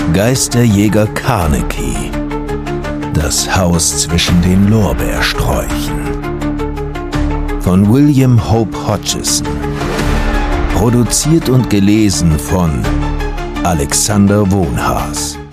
Geisterjäger Carnegie. Das Haus zwischen den Lorbeersträuchen. Von William Hope Hodgson. Produziert und gelesen von Alexander Wohnhaas.